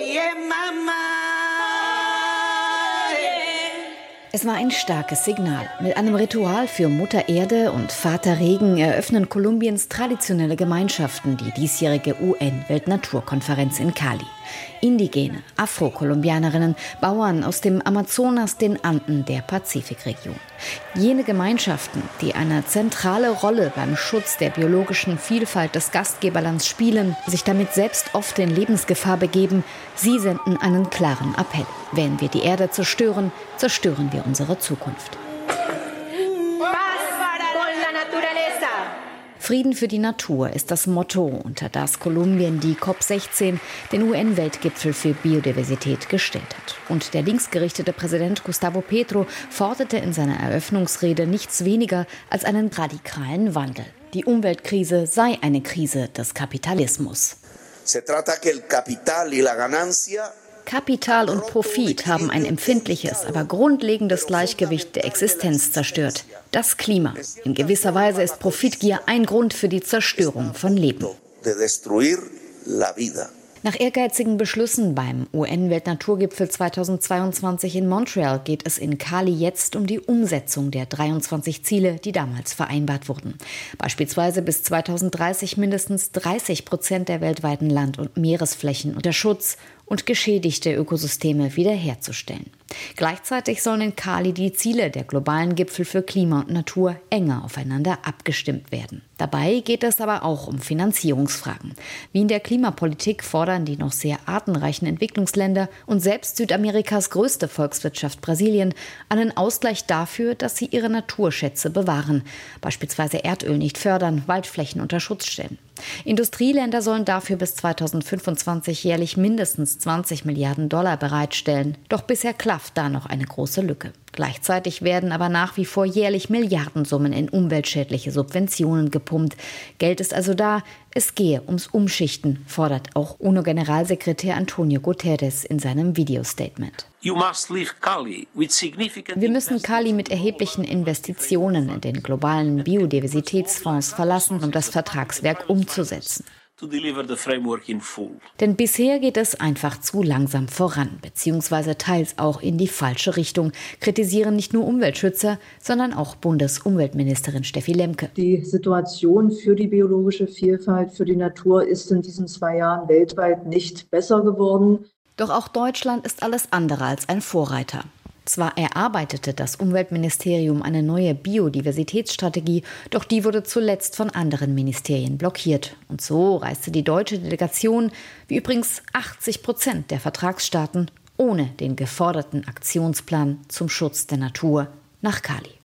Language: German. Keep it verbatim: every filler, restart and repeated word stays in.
Es war ein starkes Signal. Mit einem Ritual für Mutter Erde und Vater Regen eröffnen Kolumbiens traditionelle Gemeinschaften die diesjährige U N-Weltnaturkonferenz in Cali. Indigene, Afro-Kolumbianerinnen, Bauern aus dem Amazonas, den Anden der Pazifikregion. Jene Gemeinschaften, die eine zentrale Rolle beim Schutz der biologischen Vielfalt des Gastgeberlands spielen, sich damit selbst oft in Lebensgefahr begeben, sie senden einen klaren Appell. Wenn wir die Erde zerstören, zerstören wir unsere Zukunft. Frieden für die Natur ist das Motto, unter das Kolumbien die COP sechzehn, den U N-Weltgipfel für Biodiversität, gestellt hat. Und der linksgerichtete Präsident Gustavo Petro forderte in seiner Eröffnungsrede nichts weniger als einen radikalen Wandel. Die Umweltkrise sei eine Krise des Kapitalismus. Se trata que el capital y la ganancia Kapital und Profit haben ein empfindliches, aber grundlegendes Gleichgewicht der Existenz zerstört. Das Klima. In gewisser Weise ist Profitgier ein Grund für die Zerstörung von Leben. Nach ehrgeizigen Beschlüssen beim U N-Weltnaturgipfel zweitausendzweiundzwanzig in Montreal geht es in Cali jetzt um die Umsetzung der dreiundzwanzig Ziele, die damals vereinbart wurden. Beispielsweise bis zweitausenddreißig mindestens dreißig Prozent der weltweiten Land- und Meeresflächen unter Schutz und geschädigte Ökosysteme wiederherzustellen. Gleichzeitig sollen in Cali die Ziele der globalen Gipfel für Klima und Natur enger aufeinander abgestimmt werden. Dabei geht es aber auch um Finanzierungsfragen. Wie in der Klimapolitik fordern die noch sehr artenreichen Entwicklungsländer und selbst Südamerikas größte Volkswirtschaft Brasilien einen Ausgleich dafür, dass sie ihre Naturschätze bewahren, beispielsweise Erdöl nicht fördern, Waldflächen unter Schutz stellen. Industrieländer sollen dafür bis zweitausendfünfundzwanzig jährlich mindestens zwanzig Milliarden Dollar bereitstellen. Doch bisher klafft da noch eine große Lücke. Gleichzeitig werden aber nach wie vor jährlich Milliardensummen in umweltschädliche Subventionen gepumpt. Geld ist also da, es gehe ums Umschichten, fordert auch UNO-Generalsekretär Antonio Guterres in seinem Videostatement. Wir müssen Cali mit erheblichen Investitionen in den globalen Biodiversitätsfonds verlassen, um das Vertragswerk umzusetzen. Denn bisher geht es einfach zu langsam voran, beziehungsweise teils auch in die falsche Richtung, kritisieren nicht nur Umweltschützer, sondern auch Bundesumweltministerin Steffi Lemke. Die Situation für die biologische Vielfalt, für die Natur ist in diesen zwei Jahren weltweit nicht besser geworden. Doch auch Deutschland ist alles andere als ein Vorreiter. Zwar erarbeitete das Umweltministerium eine neue Biodiversitätsstrategie, doch die wurde zuletzt von anderen Ministerien blockiert. Und so reiste die deutsche Delegation, wie übrigens achtzig Prozent der Vertragsstaaten, ohne den geforderten Aktionsplan zum Schutz der Natur nach Cali.